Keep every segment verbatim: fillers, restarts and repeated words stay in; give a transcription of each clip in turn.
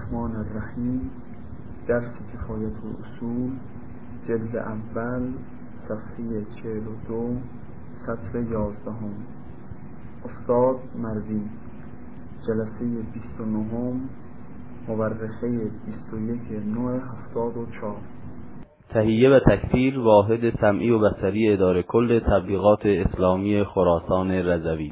الرحمن الرحیم. درس کفایت الاصول، جلد اول، صفحه چهل و دو، سطر یازدهم. استاد مروی، جلسه بیست و نهم، مورخه بیست و یک نوع هفتاد و چهار. تهیه و تکثیر واحد سمعی و بصری اداره کل تبلیغات اسلامی خراسان رضوی.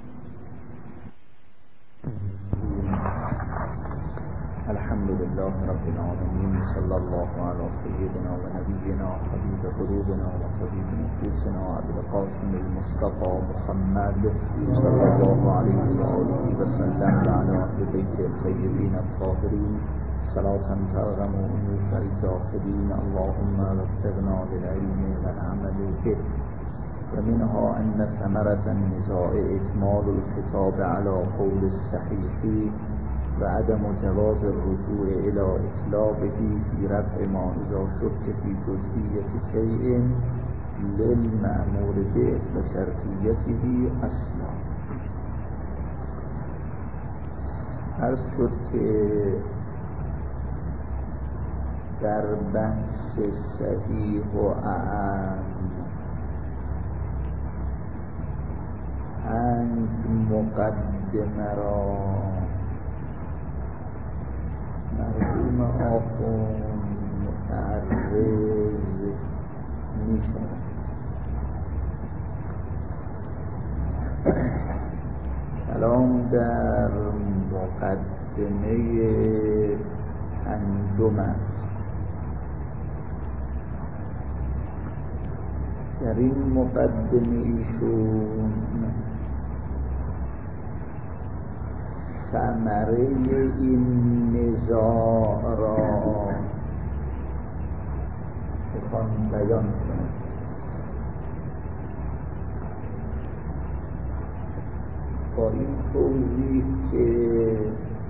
الحمد لله رب العالمین، صلی الله علی سیدنا و نبینا حبیب قلوبنا و طبیب نفوسنا ابوالقاسم المصطفى محمد صلی الله علیه و آله و سلم و علی اهل بیت الطیبین الطاهرین صلاة ترغم انوف الداخلین. اللهم وفقنا للعلم والعمل به. ومنها ان ثمرة النزاع اكمال الخطاب على قول الصحيح وعدم جواز الرجوع الى اطلاقه في رفع ما اذا شك في جزئية شيء للمأمور به وشرطيته اصلا. عرض شد که در بحث صحیح و اعم پنج مقدمه را مرحوم آخوند متعرض می شود. کلام در مقدمه پنجم است. در این مقدمه ایشون ثمره این نزاع را بخوان بیان کنم. با این توضیح که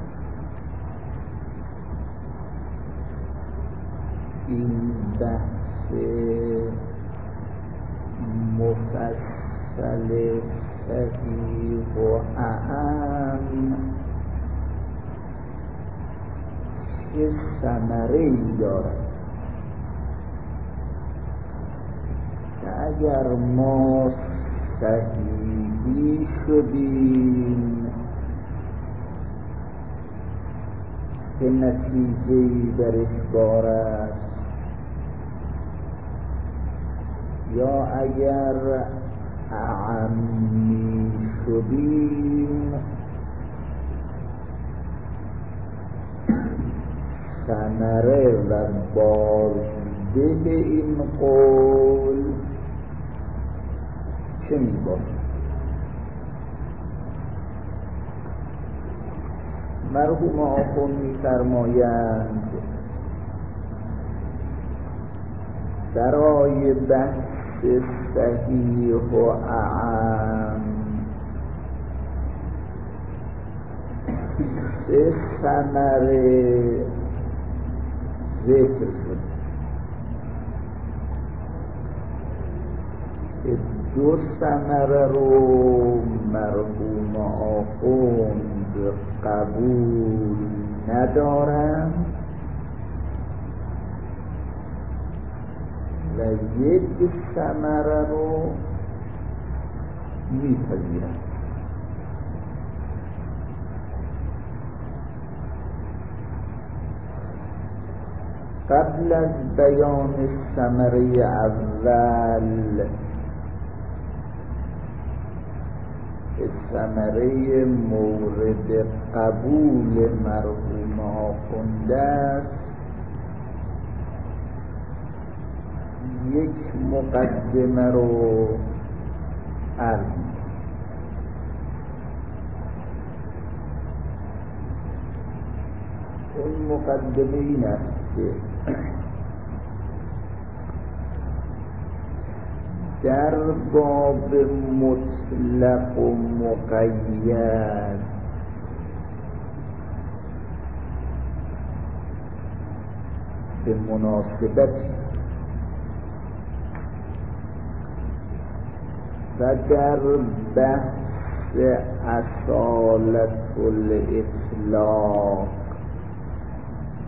این بحث مفصل صحیح و اعم چه ثمره‌ای دارد که اگر ما صحیحی شدیم که نتیجه‌ای درش بارد، یا اگر اعمی شدیم ثمره و بازده این قول چه می باشد؟ مرحوم آخوند می فرمایند برای بحث صحیح و اعم سه ثمره ذکر شد که دو ثمره رو مرحوم آخوند قبول ندارند و یک ثمره رو میپذیرند. قبل از بیان ثمره اول، ثمره مورد قبول مرحوم آخوند است، یک مقدمه رو عرض می‌کنم. اون مقدمه این است که در باب مطلق و مقید به مناسبتی و در بحث اصالت الاطلاق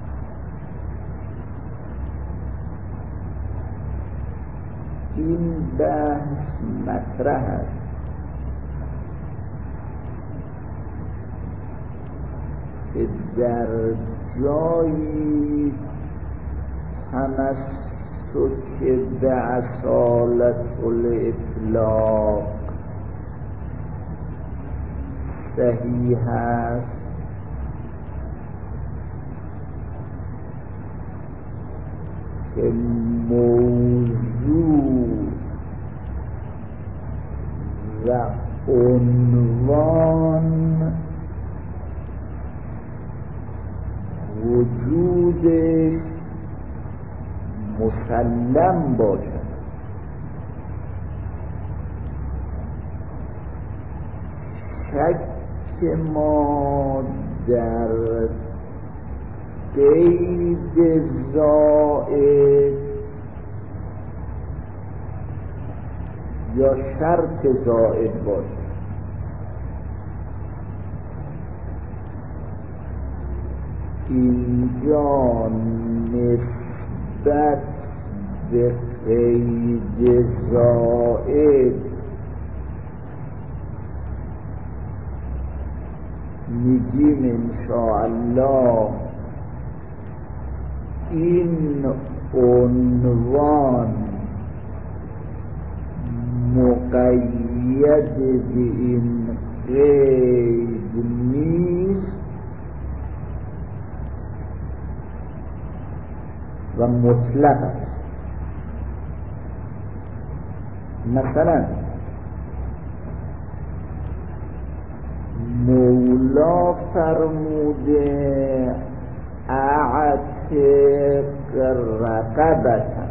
این بحث مطرح است که در جایی تمسک به اصالت الاطلاق صحیح است که موضوع و عنوان وجودش مسلم باشد، شک ما در قید زائد یا شرط زائد باشد. اینجا نسبت به قید زائد میگیم انشاءالله این عنوان مقید به این قید نیست و مطلق است. مثلا مولا فرموده اعتق رقبتا،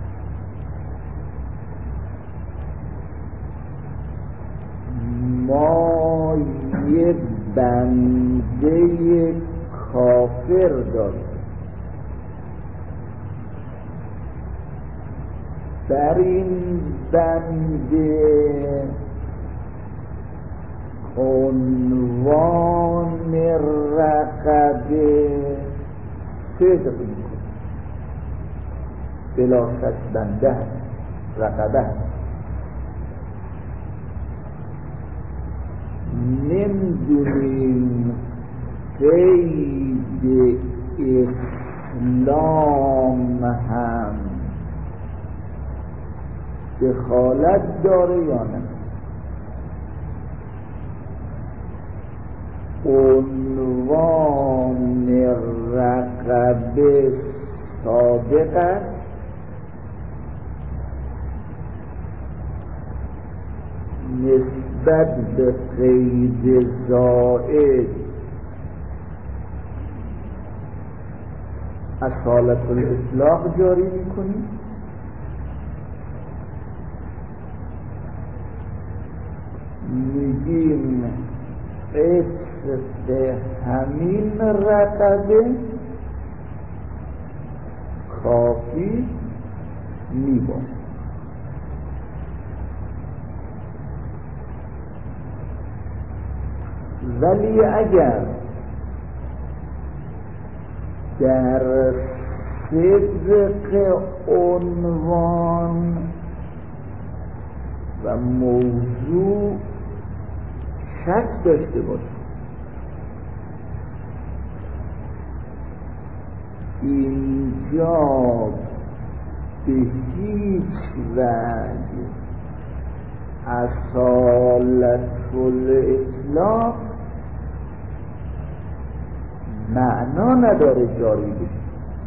ما یه بنده کافر داریم، در این بنده عنوان رقبه صدق میکنه، بلا شک بنده رقبه. نمیدونیم قید اسلام هم دخالت داره یا نه. عنوان رقبه صادق است، نسبت به قید زائد اصالت الاطلاق جاری میکنیم. میگیم عطف همین رقبه کافی میباشد. ولی اگر در صدق عنوان و موضوع شک داشته باشیم، اینجا به هیچ وجه اصالت الاطلاق معنا نداره جاری بشه.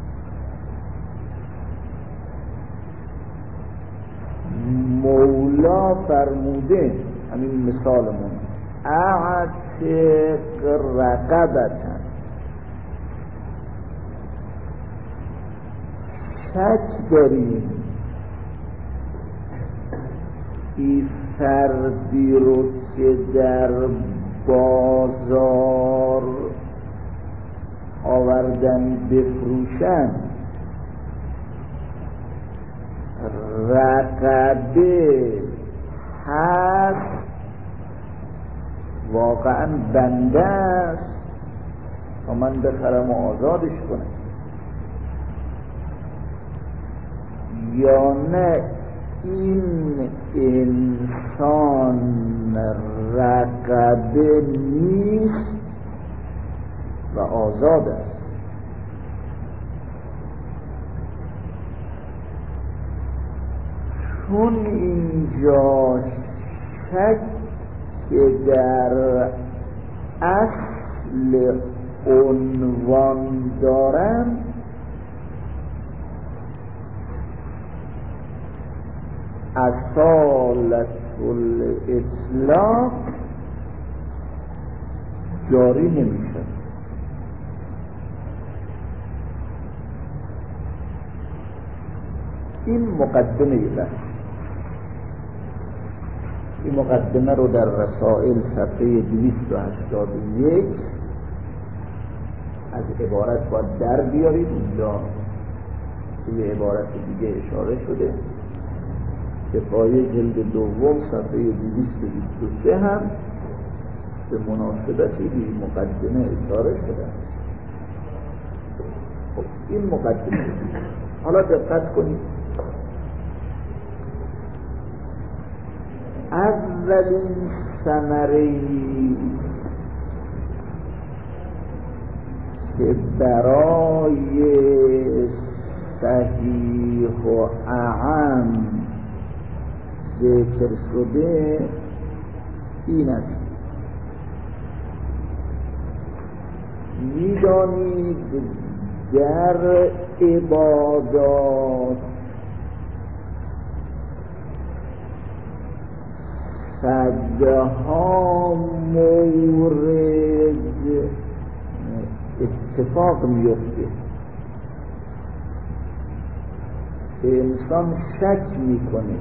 مولا فرموده همین مثالمون اعتق رقبتا، شک داریم این فردی رو که در بازار آوردن بفروشن رقبه هست، واقعا بنده است تا من بخرم و آزادش کنم، یا نه این انسان رقبه نیست و آزاد است. چون اینجا شک در اصل عنوان دارم، اصالت الاطلاق جاری نمیشه. این مقدمه بحث. این مقدمه رو در رسائل صفحه دویست و هشتاد و یک از عبارت باید در بیارید. اینجا توی عبارت دیگه اشاره شده. دفاعی جلد دوم صفحه دویست و بیست و سه هم به مناسبتی به مقدمه اشاره شده. خب این مقدمه. حالا دقت کنید. اولین ثمره‌ای که برای صحیح و اعم ذکر شده این است. می‌دانید در عبادات صدها مورد اتفاق میفته که انسان شک میکنه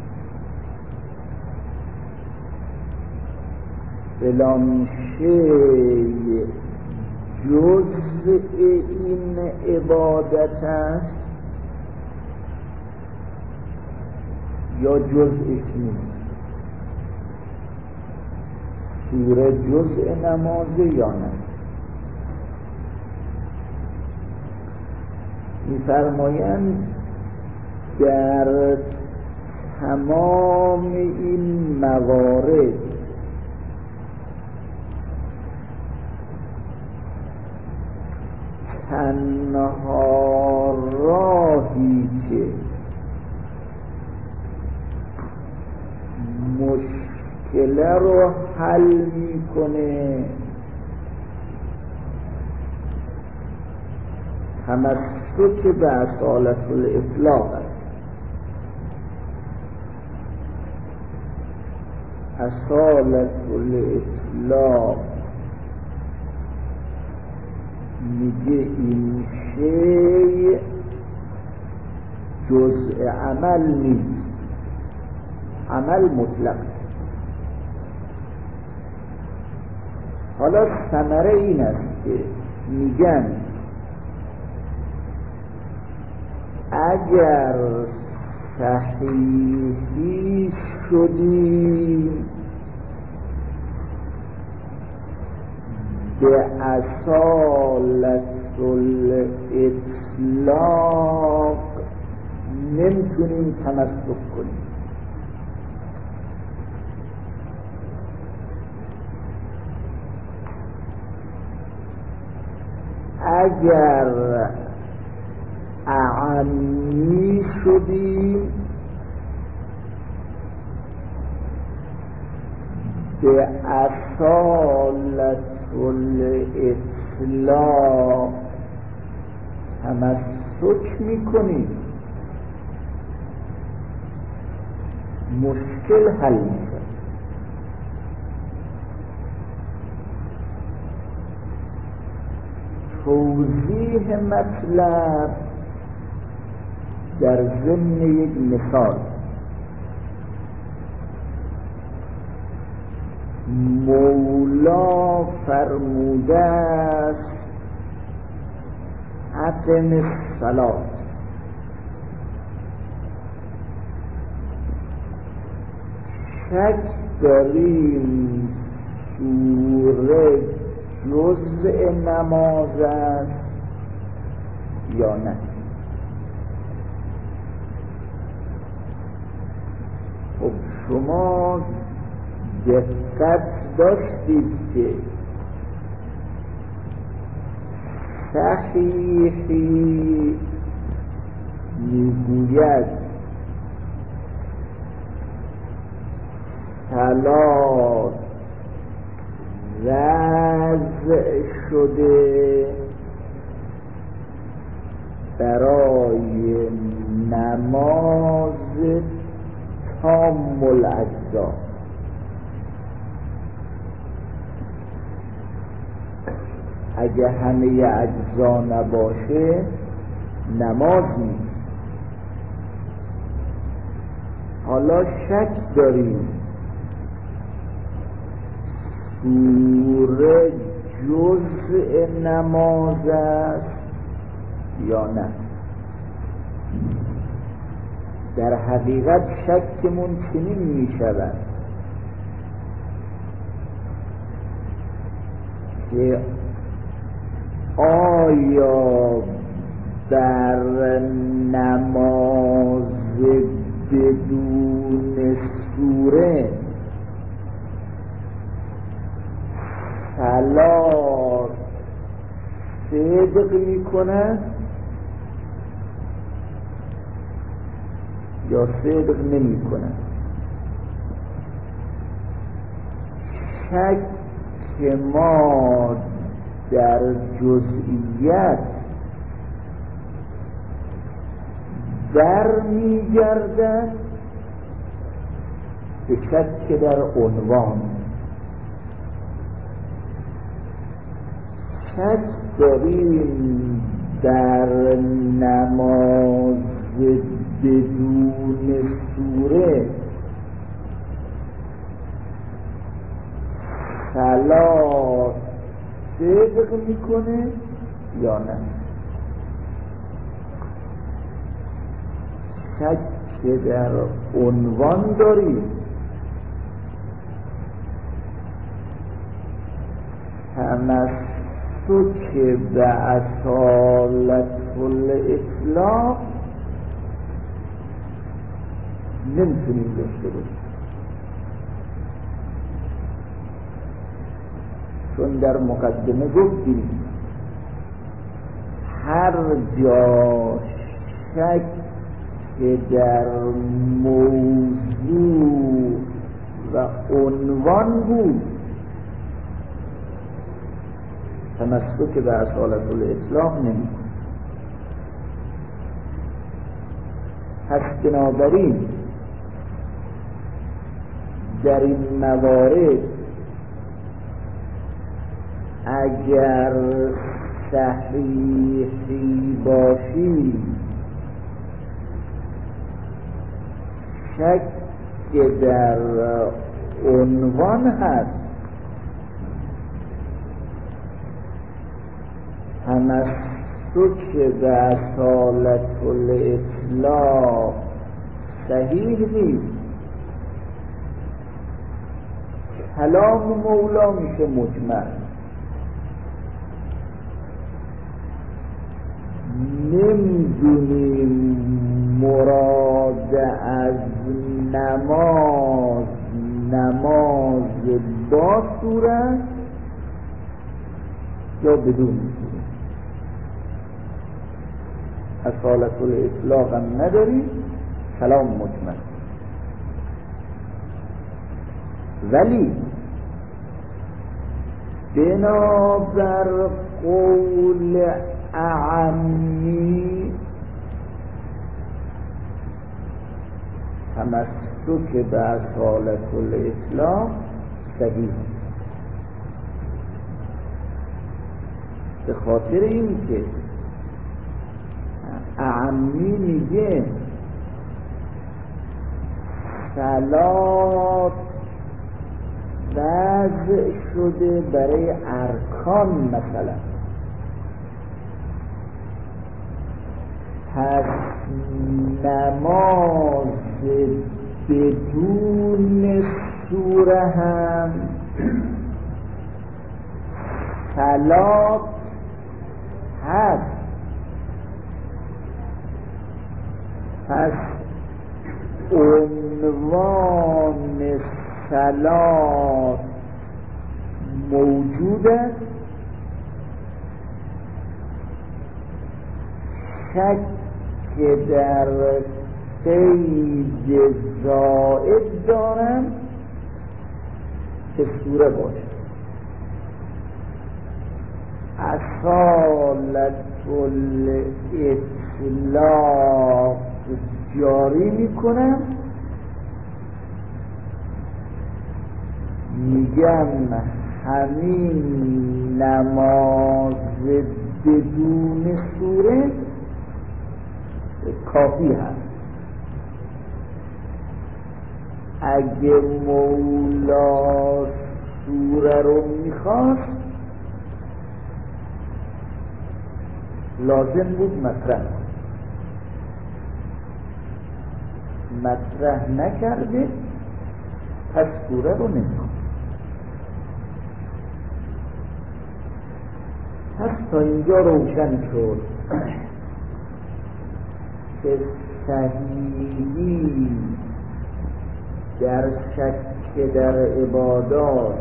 فلان شیء جزء این عبادت است یا جزءش نیست. سوره جزء نمازه یا نه. می‌فرمایند در تمام این موارد تنها راهی که مشکل رو حل میکنه تمسک به اصالت الاطلاق است. اصالت الاطلاق میگه این شیء جزء عمل نیست، عمل مطلق. حالا ثمره این است که میگن اگر صحیحی شدیم به اصالت الاطلاق نمیتونیم تمسک کنیم. اگر اعمی شدیم به اصالت الاطلاق تمسک میکنیم، مشکل حل میشه. توضیح مطلب در ضمن یک مثال. مولا فرموده است اقم الصلاة، شک داریم سوره جزء نماز است یا نه. خب شما دقت داشتید که صحیحی میگوید صلات وضع شده برای نماز تام الاجزا. اگه همه اجزا نباشه نماز نیست. حالا شک داریم سوره جزء نماز است یا نه. در حقیقت شکمون چنین می شود که آیا در نماز بدون سوره صلات صدق می کنه یا صدق نمی کنه؟ شک ما در جزئیات در می گردد به شک در عنوان. شک داریم در نماز بدون سوره صلات صدق میکنه یا نه. شک در عنوان داریم. تمسک به اصالت الاطلاق نمیتونیم داشته باشیم، چون در مقدمه گفتیم هر جا شک که در موضوع و عنوان بود تمسک به اصالت الاطلاق نمی کنیم. پس بنابراین در این موارد اگر صحیحی باشی شک در عنوان هست، تمسک به اصالت الاطلاق صحیح نیست. کلام مولا میشه مجمل. نمیدونیم مراد از نماز نماز با صورت یا بدون صورت. اصالت الاطلاق هم نداریم، کلام مجمل. ولی بنابر قول اعمی تمسک به اصالت الاطلاق صحیح، به خاطر این که اعمی میگه صلات وضع شده برای ارکان مثلا، پس نماز بدون سوره هم صلات هست. پس عنوان صلات موجود است، شک در قید زائد دارم که سوره باشه. اصالت الاطلاق جاری میکنم، میگم همین نماز بدون سوره کافی هست. اگه مولا سوره رو میخواست لازم بود مطرح مطرح نکرده، پس سوره رو نمیخواست. پس تا اینجا روشن شد که صحیحی در شک در عبادات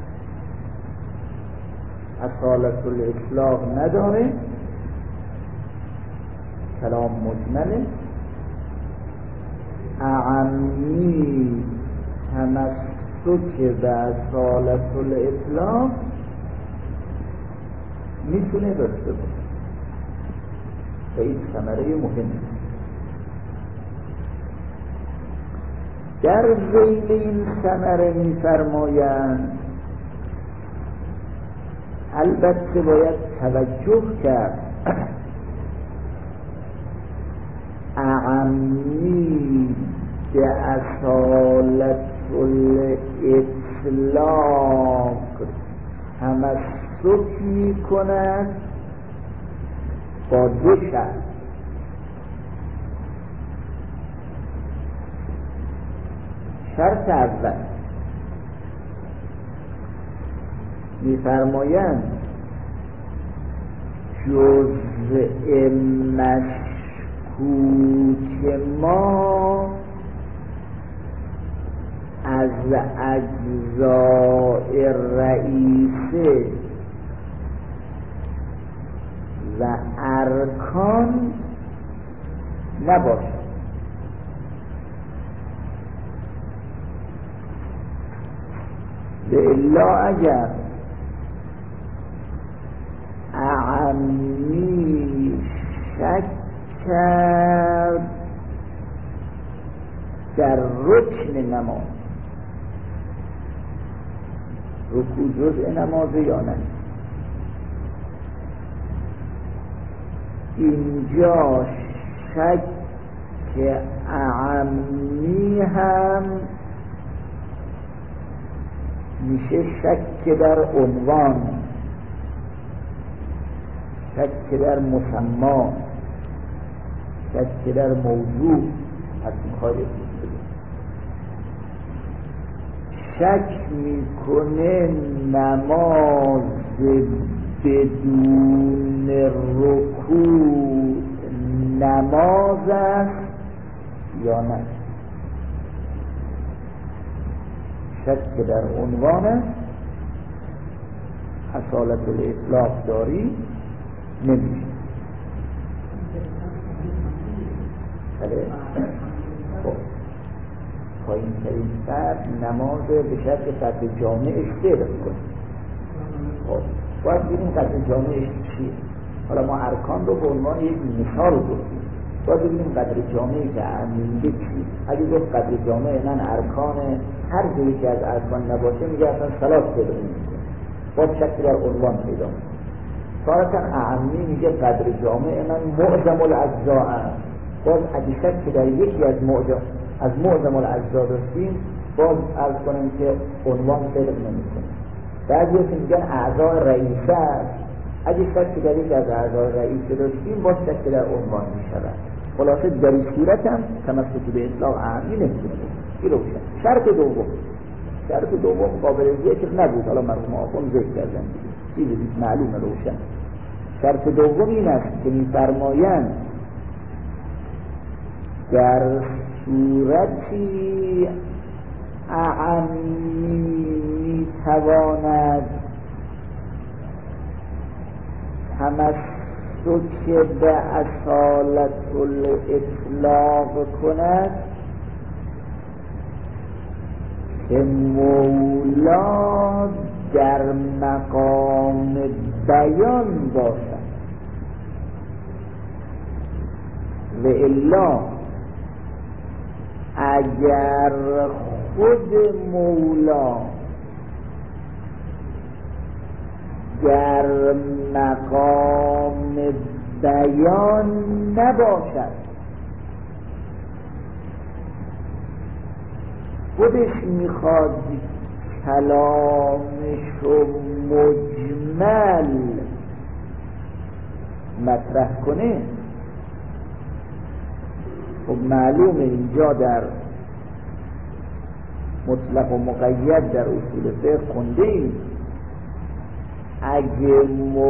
اصالت الاطلاق نداره، کلام مجمله. اعمی تمسک به اصالت الاطلاق میتونه داشته باشه. خیلی ثمره مهمه. در ذیل این ثمره میفرمایند البته باید توجه کرد اعمی به اصالت الاطلاق تمسک میکند با دو شرط. شرط اول میفرمایند جزء مشکوک ما از اجزاء رئیسه و ارکان نباشد. به الا اگر اعمی شک کرد در رکن نماز، رکوع جزء نماز یا نه، اینجا شک اعمی هم میشه شک در عنوان، شک در مسما، شک در موضوع. از این خواهی شک میکنه نماز بدون رکوع نماز است یا نه. شک در عنوان اصالت الاطلاق داری نمیشه. بله خب پایین ترین سر نماز به شرط قدر جامعش صدق کنه. خب باید ببینیم قدر جامعش چیه. حالا ما ارکان رو به عنوان یک مثال گفتیم، باید ببینیم قدر جامعی که میگه چی. اگه گفت قدر جامع من ارکان هر جایی که از ارکان نباشه میگه اصلا صلات صدق نمیشه، باید شکل در عنوان پیدا کنه. تارتا اعمی میگه قدر جامع من معظم الاجزاء است، باز اگه شک در یکی از معظم از معظم الاجزاء داشتیم باز عرض کنیم که عنوان صدق نمیکنه. بعضی هست میگن اعضاء رئیسه است، اگه شک در یکی از اعضاء رئیسه داشتیم باز شک در عنوان میشود. خلاصه در این صورت هم تمسک به اطلاق اعمی نمیتونه این روشن. شرط دوم شرط دوم قابل ذکر نبود، حالا مرحوم آخوند ذکر کردن دیگه چیزی معلوم روشن. شرط دوم این است که میفرمایند در صورتی اعمی میتواند تمسک به اصالت الاطلاق کند که مولا در مقام بیان باشد و الا اگر خود مولا در مقام بیان نباشد، خودش میخواد کلامش رو مجمل مطرح کنه، خب معلومه اینجا در مطلق و مقید در اصول فقه خونده ایم اگه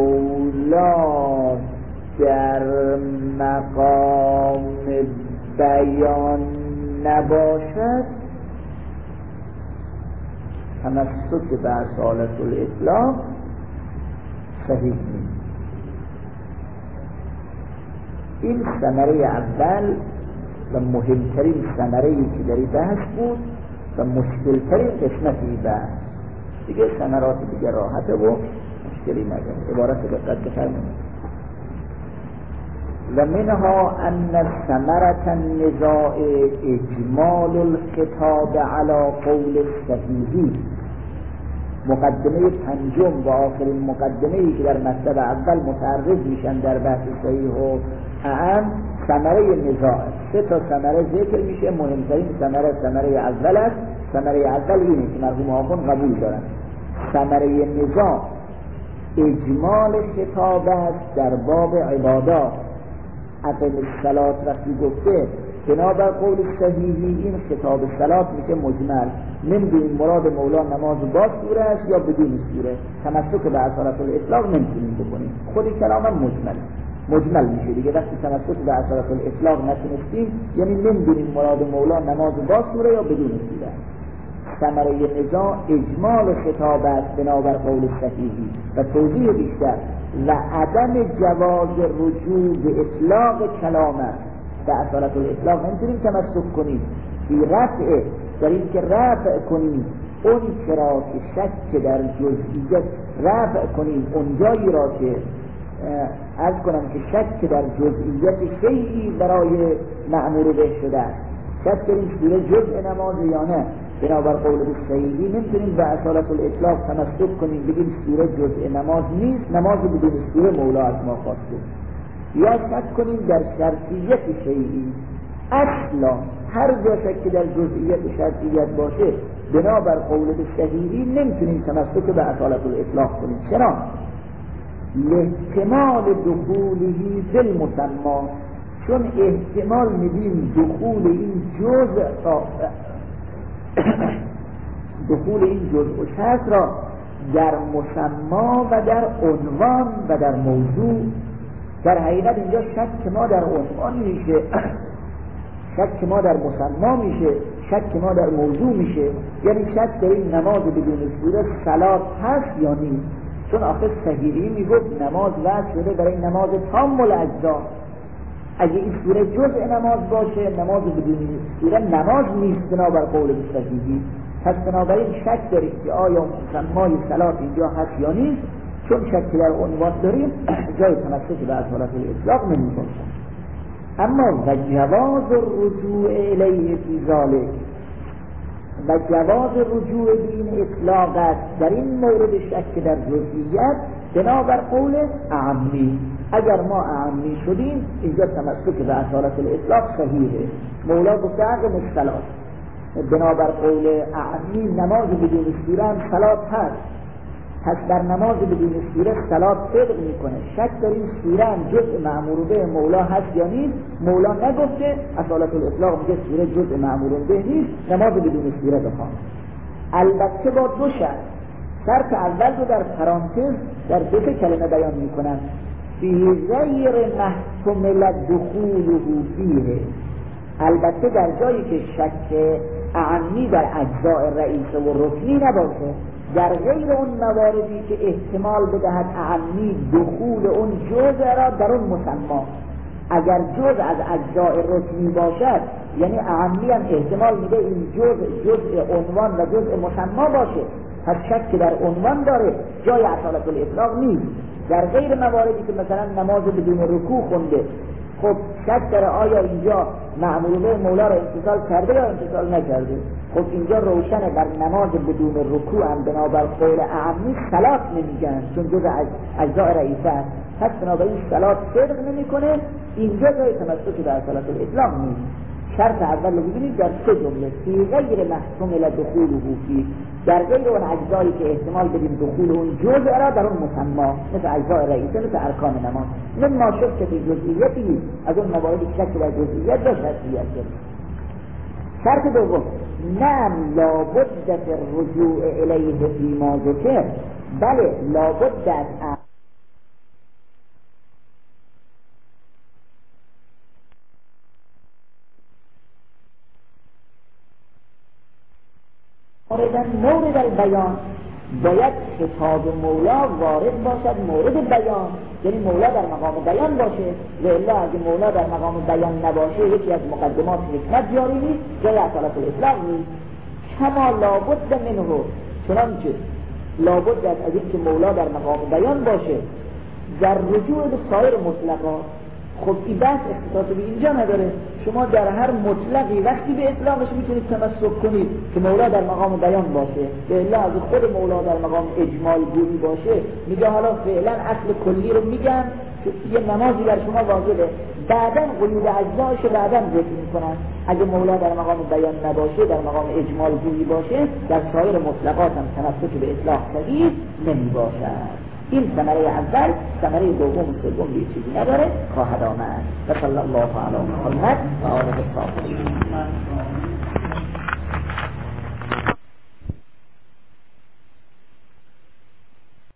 مولا در مقام بیان نباشد تمسک به اصالت الاطلاق صحیح نیست. این ثمره اول و مهمترین ثمره ای که در این بحث بود و مشکلترین قسمتی بحث، دیگه ثمرات دیگه راحته و مشکلی نداره. عبارت دقت بفرمایید. و منها ان ثمرة النزاع اجمال الخطاب على قول الصحیح. مقدمه پنجم و آخرین مقدمه ای که در مطلب اول متعرض میشن در بحث صحیح و اعم ثمره نزاع. سه تا ثمره ذکر میشه، مهمترین ثمره ثمره اول است. ثمره اول اینه که مرحوم آخوند قبول دارن ثمره نزاع اجمال خطاب است در باب عبادات. اقیم الصلاة وقتی گفته بنابر قول صحیحی این خطاب صلات میشه مجمل، نمیدونیم مراد مولا نماز با سوره است یا بدون سوره، تمسک به اصالت الاطلاق نمیتونیم بکنیم، خود کلام هم مجمل مجمل میشه دیگه. وقتی تمسک به اصالت الاطلاق نتونستیم یعنی نمیدونیم مراد مولا نماز با سوره یا بدون سوره. ثمره نزاع اجمال خطاب است بنابر قول صحیحی و توضیح بیشتر و عدم جواز رجوع به اطلاق کلام است. به اصالت الاطلاق نمیتونیم تمسک کنیم بی رفع، در این که رفع کنیم اون را که شک در جزئیت رفع کنیم، اون جایی را که از کنم که شک در جزئیت شیئی برای معمور به شده است، شک در این سوره جزء نماز یا نه، بنابر قول صحیحی نمیتونیم به اصالت الاطلاق تمسک کنیم بگیم سوره جزء نماز نیست، نماز بدون سوره مولا از ما خواسته، یا شک کنیم در شرطیت شیئی. اصلا هر جا شک در جزئیت شرطیت باشه بنابر قول صحیحی نمیتونیم تمسک به اصالت الاطلاق کنیم. چرا؟ لاحتمال دخولهی بالمسمى، چون احتمال میدیم دخول این جزء دخول این جزء و شرط را در مسما و در عنوان و در موضوع. در حقیقت اینجا شک ما در عنوان میشه، شک ما در مسما میشه، شک ما در موضوع میشه، یعنی شک در این نماز بدون سوره صلات هست یا نیست. چون آخر صحیحی میگفت نماز وجه شده برای نماز تام الاجزا، اگه این سوره جزء نماز باشه نماز بدون سوره نماز نیست بنابر قول صحیحی. پس بنابراین شک داریم که آیا مسمای صلات اینجا هست یا نیست، چون شک در عنوان داریم جای تمسک به اصالت الاطلاق نمی‌کنیم. اما و جواز رجوع الیه فی ذلک، و جواز رجوع به این اطلاقات در این مورد شک در جزئیت بنابر قول اعمی. اگر ما اعمی شدیم اینجا تمسک به اصالت الاطلاق صحیحه. مولا گفته عقم الصلات، بنابر قول اعمی نماز بدون سوره هم صلات هست، پس در نماز بدون سوره صلات صدق میکنه. شک در این سوره هم جزء مأمور به مولا هست یا نیست، مولا نگفته، اصالت الاطلاق میگه سوره جزء مأمور به نیست، نماز بدون سوره بخوان. البته با دو شرط. شرط اول رو در پرانتز در دو کلمه بیان میکنن، فی غیر محتمل دخوله فیه، البته در جایی که شک اعمی در اجزاء رئیسه و رکنی نباشه. در غیر اون مواردی که احتمال بدهد اعمی دخول اون جزء را در اون مسما، اگر جزء از اجزاء رکنی باشد یعنی اعمی هم احتمال میده این جزء جزء عنوان و جزء مسما باشه، پس شک در عنوان داره، جای اصالت الاطلاق نیست. در غیر مواردی که مثلا نماز بدون رکوع خونده، خب شک داره آیا اینجا مأموره مولا را امتثال کرده یا امتثال نکرده. خب اینجا روشنه در نماز بدون رکوع هم بنابر قول اعمی صلات نمیگن، چون جز اجزاء رئیسه است، پس بنابراین صلات صدق نمیکنه. اینجا جای تمسک به اصالت الاطلاق نیست. شرط اول رو ببینید در سه جمله، فی غیر محتمل دخوله فی، در غیر اون اجزایی که احتمال بدیم دخول اون جزء را در اون مسما، مثل اجزاء رئیسه، مثل ارکان نماز. من ما شک که جزئیاتی از اون مواردی که شک در جزئیات و شرطیت داره. شرط دوم، نعم لابد فی الرجوع الیه فیما ذکر، بله لابد از موردن مورد البیان، باید خطاب مولا وارد باشد مورد بیان، یعنی مولا در مقام بیان باشه، و الا اگه مولا در مقام بیان نباشه یکی از مقدمات حکمت جاری نیست، جای اصالت الاطلاق نیست. کما لابد منه، چنانچه لابد از اینکه مولا در مقام بیان باشه در رجوع به سایر مطلقات. خب این بحث اختصاص به اینجا نداره، شما در هر مطلقی وقتی به اطلاقش میتونید تمسک کنید که مولا در مقام بیان باشه، به الا از خود مولا در مقام اجمال گویی باشه، میگه حالا فعلا اصل کلی رو میگم که یه نمازی در شما واجبه، بعدا قیود اجزایش رو بعدا ذکر میکنن. اگه مولا در مقام بیان نباشه، در مقام اجمال گویی باشه، در سایر مطلقات هم تمسک به اطلاق شدید نمی باشد. این ثمره اول، ثمره دوم و سوم هیچ چیزی نداره، خواهد آمد. و صلی الله علی محمد و آله الطاهرین.